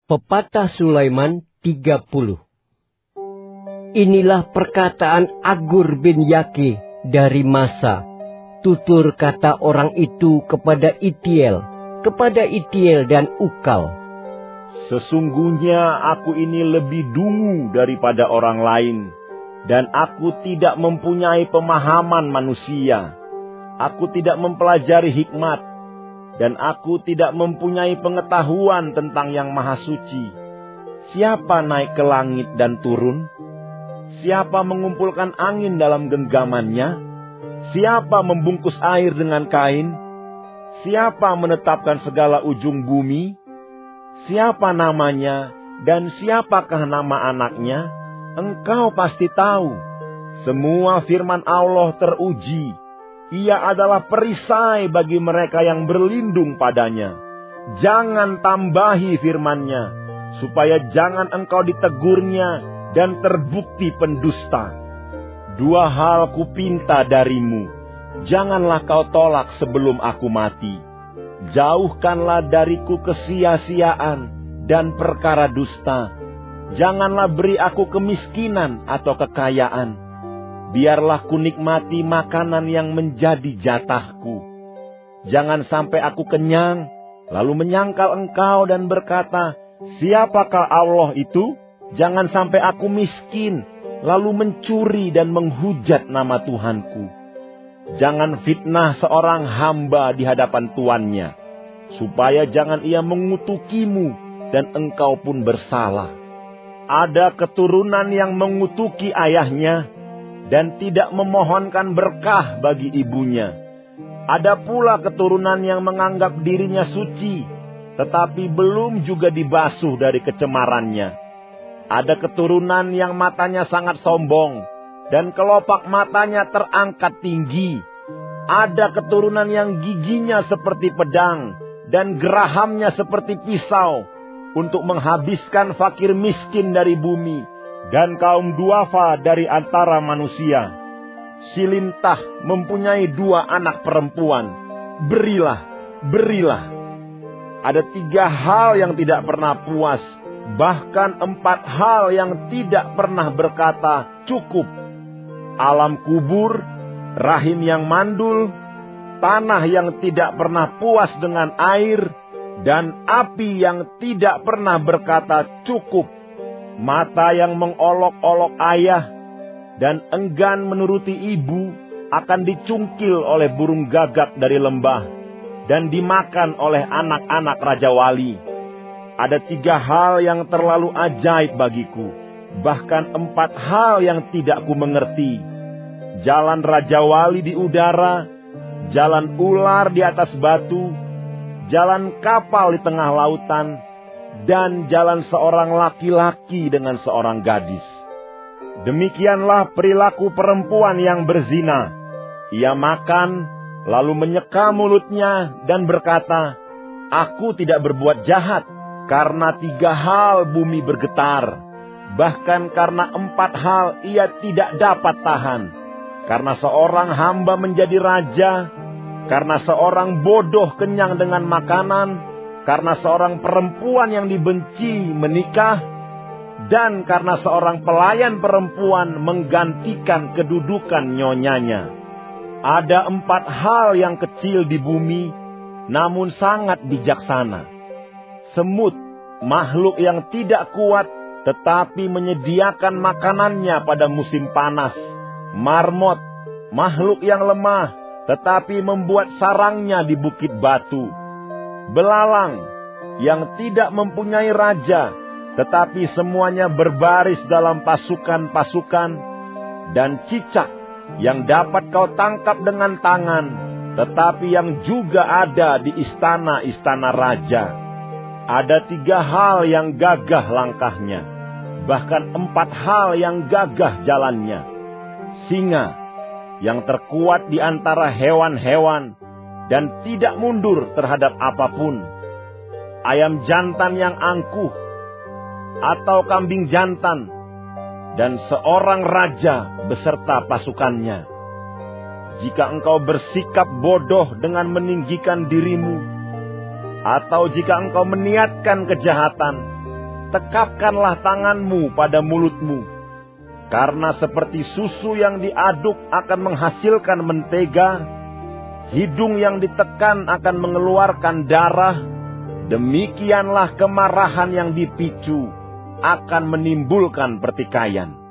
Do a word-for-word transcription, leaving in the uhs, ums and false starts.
Pepatah Sulaiman tiga puluh. Inilah perkataan Agur bin Yaqi dari Masa. Tutur kata orang itu kepada Itiel, kepada Itiel dan Ukal. Sesungguhnya aku ini lebih dungu daripada orang lain, dan aku tidak mempunyai pemahaman manusia. Aku tidak mempelajari hikmat, dan aku tidak mempunyai pengetahuan tentang Yang Maha Suci. Siapa naik ke langit dan turun? Siapa mengumpulkan angin dalam genggamannya? Siapa membungkus air dengan kain? Siapa menetapkan segala ujung bumi? Siapa namanya dan siapakah nama anaknya? Engkau pasti tahu. Semua firman Allah teruji. Ia adalah perisai bagi mereka yang berlindung padanya. Jangan tambahi firman-Nya, supaya jangan engkau ditegurnya dan terbukti pendusta. Dua hal kupinta darimu, janganlah kau tolak sebelum aku mati. Jauhkanlah dariku kesia-siaan dan perkara dusta. Janganlah beri aku kemiskinan atau kekayaan. Biarlah ku nikmati makanan yang menjadi jatahku. Jangan sampai aku kenyang, lalu menyangkal engkau dan berkata, siapakah Allah itu? Jangan sampai aku miskin, lalu mencuri dan menghujat nama Tuhanku. Jangan fitnah seorang hamba di hadapan tuannya, supaya jangan ia mengutukimu dan engkau pun bersalah. Ada keturunan yang mengutuki ayahnya, dan tidak memohonkan berkah bagi ibunya. Ada pula keturunan yang menganggap dirinya suci, tetapi belum juga dibasuh dari kecemarannya. Ada keturunan yang matanya sangat sombong, dan kelopak matanya terangkat tinggi. Ada keturunan yang giginya seperti pedang, dan gerahamnya seperti pisau, untuk menghabiskan fakir miskin dari bumi, dan kaum duafa dari antara manusia. Si lintah mempunyai dua anak perempuan. Berilah, berilah. Ada tiga hal yang tidak pernah puas, bahkan empat hal yang tidak pernah berkata cukup. Alam kubur, rahim yang mandul, tanah yang tidak pernah puas dengan air, dan api yang tidak pernah berkata cukup. Mata yang mengolok-olok ayah dan enggan menuruti ibu akan dicungkil oleh burung gagak dari lembah dan dimakan oleh anak-anak Raja Wali. Ada tiga hal yang terlalu ajaib bagiku, bahkan empat hal yang tidak ku mengerti. Jalan Raja Wali di udara, jalan ular di atas batu, jalan kapal di tengah lautan, dan jalan seorang laki-laki dengan seorang gadis. Demikianlah perilaku perempuan yang berzina. Ia makan, lalu menyeka mulutnya dan berkata, aku tidak berbuat jahat. Karena tiga hal bumi bergetar. Bahkan karena empat hal ia tidak dapat tahan. Karena seorang hamba menjadi raja. Karena seorang bodoh kenyang dengan makanan. Karena seorang perempuan yang dibenci menikah, dan karena seorang pelayan perempuan menggantikan kedudukan nyonyanya. Ada empat hal yang kecil di bumi, namun sangat bijaksana. Semut, makhluk yang tidak kuat, tetapi menyediakan makanannya pada musim panas. Marmot, makhluk yang lemah, tetapi membuat sarangnya di bukit batu. Belalang yang tidak mempunyai raja, tetapi semuanya berbaris dalam pasukan-pasukan. Dan cicak yang dapat kau tangkap dengan tangan, tetapi yang juga ada di istana-istana raja. Ada tiga hal yang gagah langkahnya, bahkan empat hal yang gagah jalannya. Singa yang terkuat di antara hewan-hewan, dan tidak mundur terhadap apapun. Ayam jantan yang angkuh, atau kambing jantan, dan seorang raja beserta pasukannya. Jika engkau bersikap bodoh dengan meninggikan dirimu, atau jika engkau meniatkan kejahatan, tekapkanlah tanganmu pada mulutmu. Karena seperti susu yang diaduk akan menghasilkan mentega, hidung yang ditekan akan mengeluarkan darah, demikianlah kemarahan yang dipicu akan menimbulkan pertikaian.